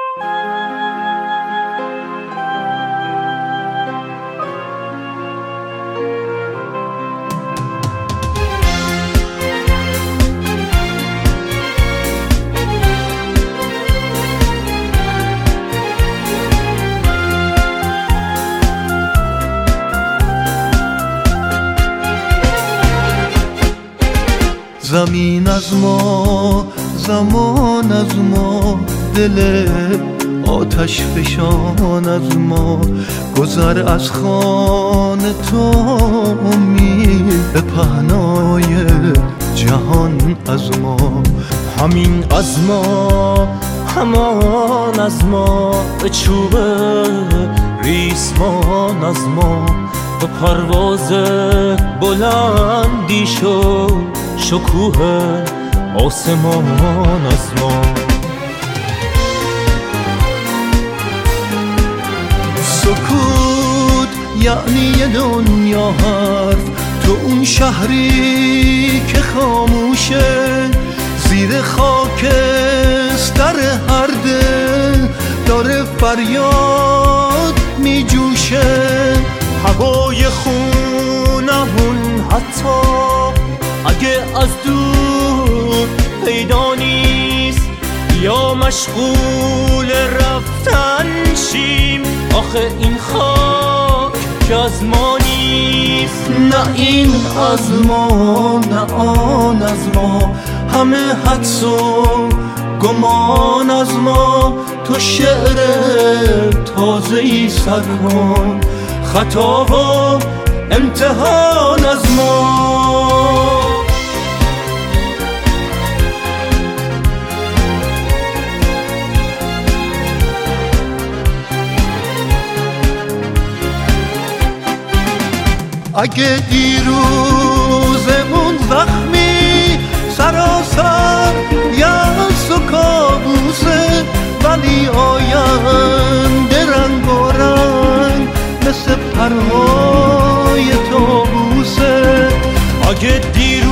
زمین از ما، زمان از ما، دل آتش فشان از ما، گذر از خان تو امید به پهنای جهان از ما. همین از ما، همان از ما، به چوب ریسمان از ما، به پرواز بلندی شو شکوه آسمان از ما. سکوت یعنی یه دنیا حرف، تو اون شهری که خاموشه، زیر خاکستر هر دل داره فریاد می جوشه. هوای خونمون حتی اگه از دور پیدا نیست، یا مشغول رفتن شیم، آخه این خاک که از ما نیست. نه این از ما نه آن از ما، همه حدس و گمان از ما. تو شعر تازه‌ای سر کن، خطا و امتحان از ما. اگه دیروزمون زخمی، سراسر یأس و کابوسه، ولی آینده رنگ و رنگ مثل پرهای طاووسه. اگه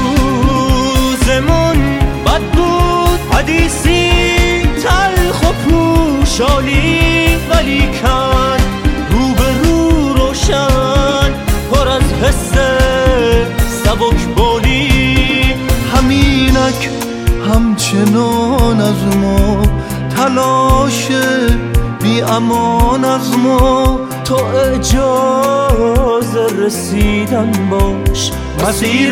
دیروزمون بد بود، حدیثی تلخ و پوشالی، ولی کن رو به رو روشن پر از حس سبک بالی. همینک همچنان از ما، تلاش بی امان از ما. تو اجازه رسیدن باش، مسیر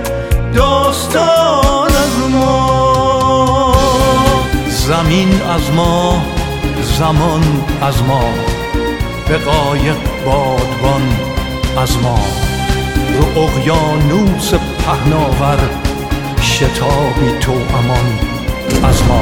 داستان از ما. زمین از ما، زمان از ما، به قایق بادبان از ما. رو اقیانوس پهناور شتابی تو امان از ما.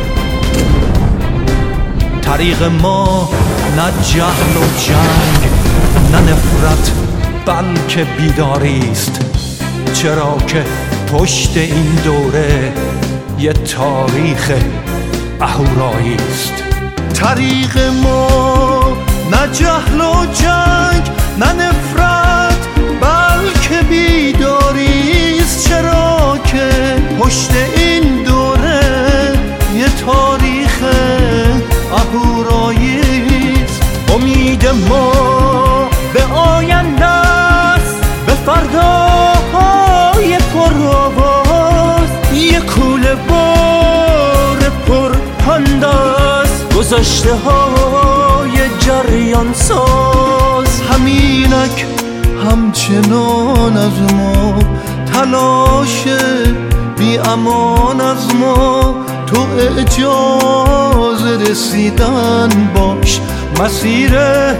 طریق ما نه جهل و جنگ، نه نفرت، بلکه بیداری است، چرا که پشت این دوره یه تاریخ اهورایی است. طریق ما نه جهل و جنگ، نه نفرت، بلکه بیداری است، چرا که پشت این دوره یه تاریخ اهورایی است. امید ما به آینده است، به فرداهای پرآواز، یه کوله بار پرپند است، گذشته های جریان ساز. همینک همچنان از ما، تلاش بی امان از ما. تو اجازه رسیدن باش، مسیر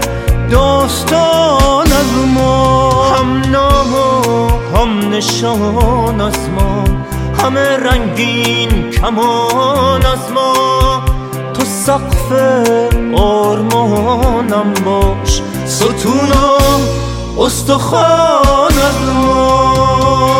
داستان از ما. هم نام و هم نشان از ما، همه رنگین کمان از ما. تو سقف آرمانم باش، ستون و استخوان از ما.